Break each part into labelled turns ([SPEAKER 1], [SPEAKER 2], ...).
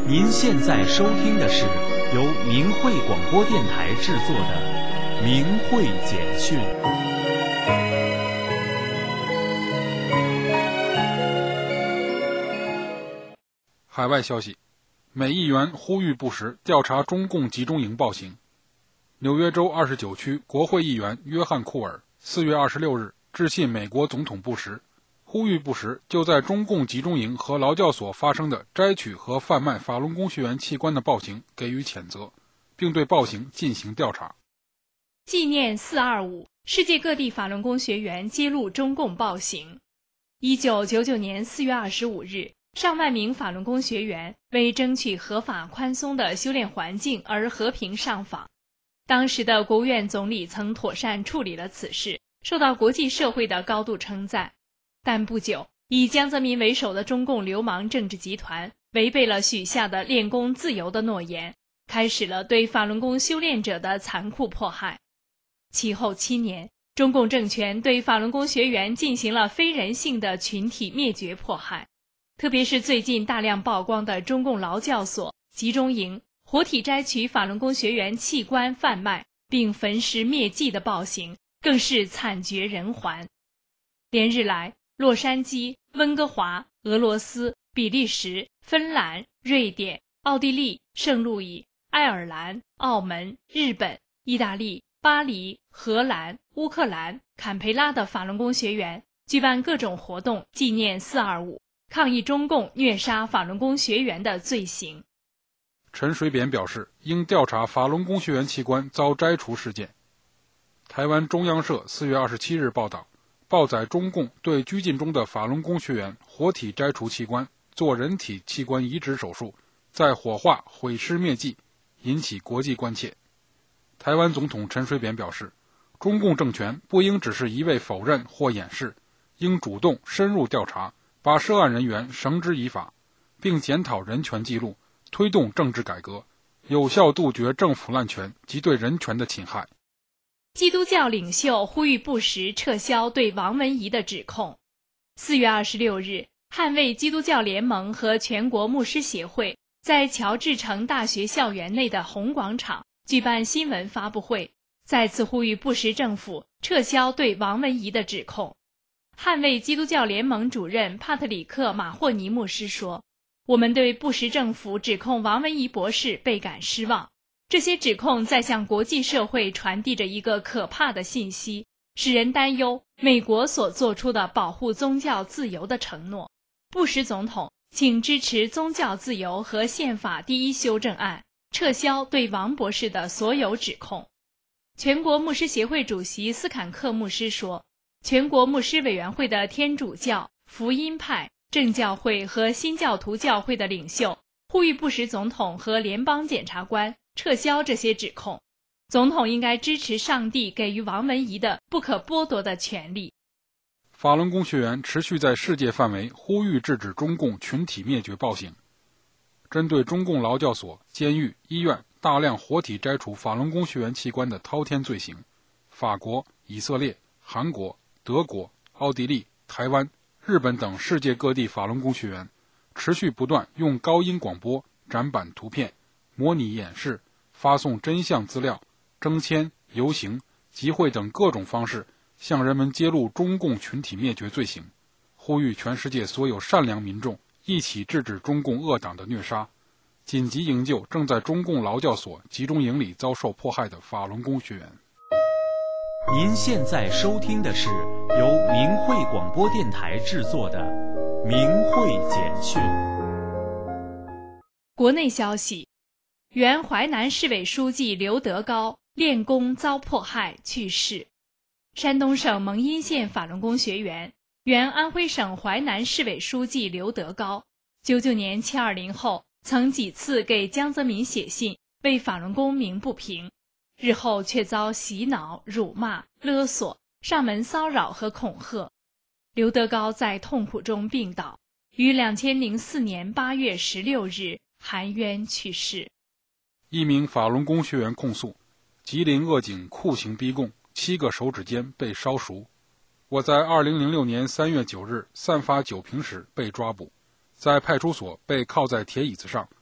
[SPEAKER 1] 您现在收听的是由明慧广播电台制作的《明慧简讯》。
[SPEAKER 2] 海外消息，美议员呼吁布什调查中共集中营暴行。纽约州29区国会议员约翰·库尔4月26日致信美国总统布什，呼吁布什就在中共集中营和劳教所发生的摘取和贩卖法轮功学员器官的暴行给予谴责，并对暴行进行调查。
[SPEAKER 3] 纪念425，世界各地法轮功学员揭露中共暴行。1999年4月25日，上万名法轮功学员为争取合法宽松的修炼环境而和平上访。当时的国务院总理曾妥善处理了此事，受到国际社会的高度称赞。但不久，以江泽民为首的中共流氓政治集团违背了许下的练功自由的诺言，开始了对法轮功修炼者的残酷迫害。其后7年，中共政权对法轮功学员进行了非人性的群体灭绝迫害，特别是最近大量曝光的中共劳教所、集中营活体摘取法轮功学员器官贩卖并焚尸灭迹的暴行，更是惨绝人寰。连日来，洛杉矶、温哥华、俄罗斯、比利时、芬兰、瑞典、奥地利、圣路易、爱尔兰、澳门、日本、意大利、巴黎、荷兰、乌克兰、坎培拉的法轮功学员举办各种活动纪念425，抗议中共虐杀法轮功学员的罪行。
[SPEAKER 2] 陈水扁表示，应调查法轮功学员器官遭摘除事件。台湾中央社4月27日报道，报载中共对拘禁中的法轮功学员活体摘除器官，做人体器官移植手术，再火化毁尸灭迹，引起国际关切。台湾总统陈水扁表示，中共政权不应只是一味否认或掩饰，应主动深入调查，把涉案人员绳之以法，并检讨人权记录，推动政治改革，有效杜绝政府滥权及对人权的侵害。
[SPEAKER 3] 基督教领袖呼吁布什撤销对王文怡的指控。4月26日，捍卫基督教联盟和全国牧师协会在乔治城大学校园内的红广场举办新闻发布会，再次呼吁布什政府撤销对王文怡的指控。捍卫基督教联盟主任帕特里克·马霍尼牧师说，我们对布什政府指控王文怡博士倍感失望，这些指控在向国际社会传递着一个可怕的信息，使人担忧美国所做出的保护宗教自由的承诺。布什总统，请支持宗教自由和宪法第1修正案，撤销对王博士的所有指控。全国牧师协会主席斯坎克牧师说，全国牧师委员会的天主教、福音派、正教会和新教徒教会的领袖呼吁布什总统和联邦检察官撤销这些指控。总统应该支持上帝给予王文怡的不可剥夺的权利。
[SPEAKER 2] 法轮功学员持续在世界范围呼吁制止中共群体灭绝暴行。针对中共劳教所、监狱、医院大量活体摘除法轮功学员器官的滔天罪行，法国、以色列、韩国、德国、奥地利、台湾、日本等世界各地法轮功学员持续不断用高音广播、展板图片、模拟演示、发送真相资料、征签、游行、集会等各种方式向人们揭露中共群体灭绝罪行，呼吁全世界所有善良民众一起制止中共恶党的虐杀，紧急营救正在中共劳教所、集中营里遭受迫害的法轮功学员。
[SPEAKER 1] 您现在收听的是由明慧广播电台制作的《明慧简讯》。
[SPEAKER 3] 国内消息，原淮南市委书记刘德高练功遭迫害去世。山东省蒙阴县法轮功学员，原安徽省淮南市委书记刘德高，99年720后曾几次给江泽民写信为法轮功鸣不平，日后却遭洗脑、辱骂、勒索、上门骚扰和恐吓。刘德高在痛苦中病倒，于2004年8月16日含冤去世。
[SPEAKER 2] 一名法轮功学员控诉，吉林恶警酷刑逼供，7个手指尖被烧熟。我在2006年3月9日散发酒瓶时被抓捕，在派出所被铐在铁椅子上，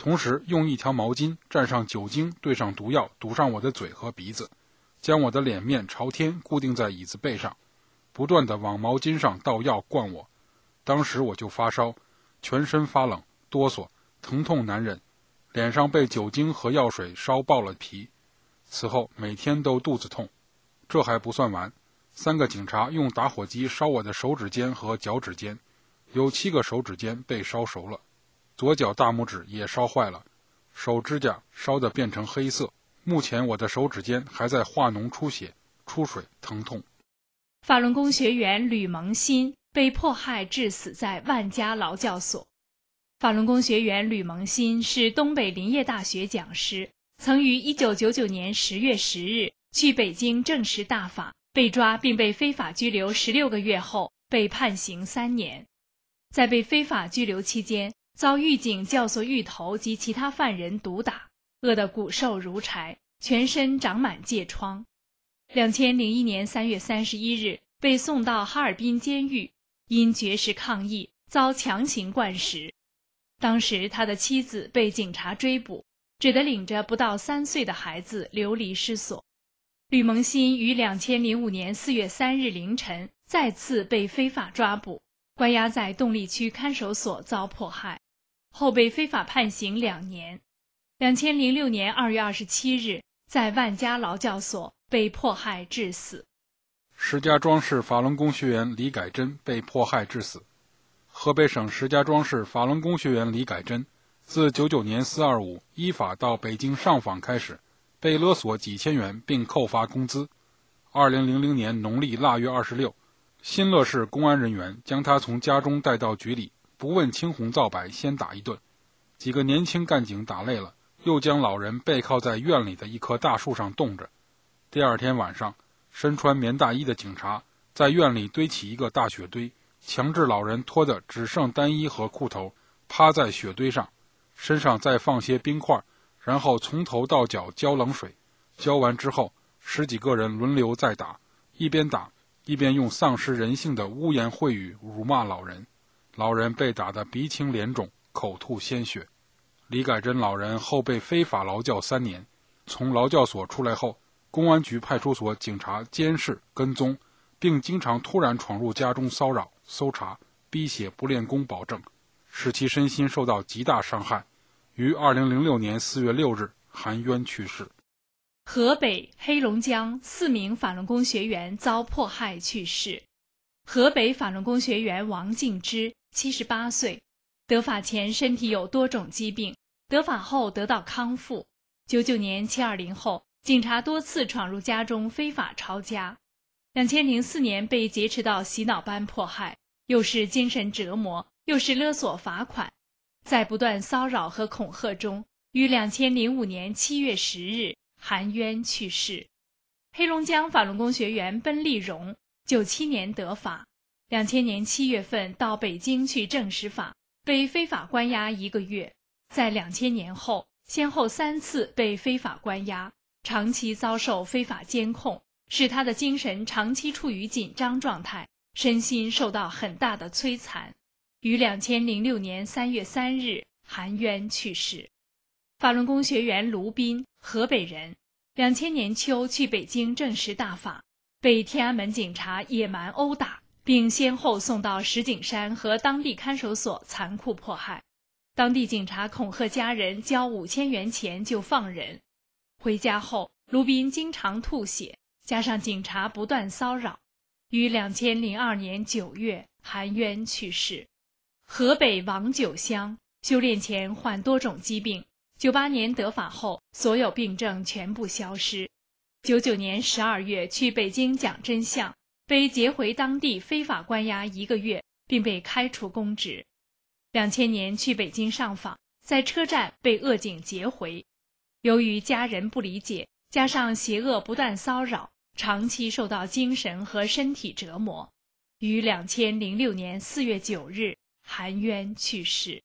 [SPEAKER 2] 同时用一条毛巾蘸上酒精，兑上毒药，堵上我的嘴和鼻子，将我的脸面朝天固定在椅子背上，不断地往毛巾上倒药灌我。当时我就发烧，全身发冷，哆嗦，疼痛难忍，脸上被酒精和药水烧爆了皮。此后每天都肚子痛。这还不算完，3个警察用打火机烧我的手指尖和脚趾尖，有7个手指尖被烧熟了，左脚大拇指也烧坏了，手指甲烧得变成黑色。目前我的手指尖还在化脓出血、出水，疼痛。
[SPEAKER 3] 法轮功学员吕蒙新被迫害致死在万家劳教所。法轮功学员吕蒙新是东北林业大学讲师，曾于1999年10月10日去北京证实大法，被抓并被非法拘留16个月后被判刑3年。在被非法拘留期间，遭狱警教唆狱头及其他犯人毒打，饿得骨瘦如柴，全身长满疥疮。2001年3月31日被送到哈尔滨监狱，因绝食抗议遭强行灌食。当时他的妻子被警察追捕，只得领着不到3岁的孩子流离失所。吕蒙新于2005年4月3日凌晨再次被非法抓捕，关押在动力区看守所遭迫害，后被非法判刑2年。2006年2月27日在万家劳教所被迫害致死。
[SPEAKER 2] 石家庄市法轮功学员李改真被迫害致死。河北省石家庄市法轮功学员李改真自99年425依法到北京上访开始，被勒索几千元并扣发工资。2000年农历腊月26，新乐市公安人员将他从家中带到局里，不问青红皂白先打一顿。几个年轻干警打累了，又将老人背靠在院里的一棵大树上冻着。第二天晚上，身穿棉大衣的警察在院里堆起一个大雪堆，强制老人脱得只剩单衣和裤头，趴在雪堆上，身上再放些冰块，然后从头到脚浇冷水。浇完之后，10几个人轮流再打，一边打一边用丧失人性的污言秽语辱骂老人。老人被打得鼻青脸肿，口吐鲜血。李改真老人后被非法劳教3年，从劳教所出来后，公安局派出所警察监视跟踪，并经常突然闯入家中骚扰、搜查，逼写不练功保证，使其身心受到极大伤害，于2006年4月6日含冤去世。
[SPEAKER 3] 河北、黑龙江4名法轮功学员遭迫害去世。河北法轮功学员王敬之78岁，得法前身体有多种疾病，得法后得到康复。99年720后，警察多次闯入家中非法抄家。2004年被劫持到洗脑班迫害，又是精神折磨，又是勒索罚款。在不断骚扰和恐吓中，于2005年7月10日含冤去世。黑龙江法轮功学员奔丽荣97年得法，2000年7月份到北京去证实法，被非法关押1个月。在2000年后，先后3次被非法关押，长期遭受非法监控，使他的精神长期处于紧张状态，身心受到很大的摧残。于2006年3月3日含冤去世。法轮功学员卢斌，河北人，2000年秋去北京证实大法，被天安门警察野蛮殴打，并先后送到石景山和当地看守所残酷迫害。当地警察恐吓家人交5000元钱就放人。回家后，卢斌经常吐血，加上警察不断骚扰，于2002年9月含冤去世。河北王九香，修炼前患多种疾病，98年得法后，所有病症全部消失。99年12月去北京讲真相，被劫回当地非法关押1个月，并被开除公职。2000年去北京上访，在车站被恶警劫回。由于家人不理解，加上邪恶不断骚扰，长期受到精神和身体折磨，于2006年4月9日含冤去世。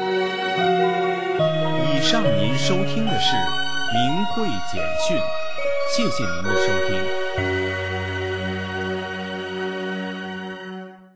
[SPEAKER 1] 以上您收听的是明慧简讯，谢谢您的收听。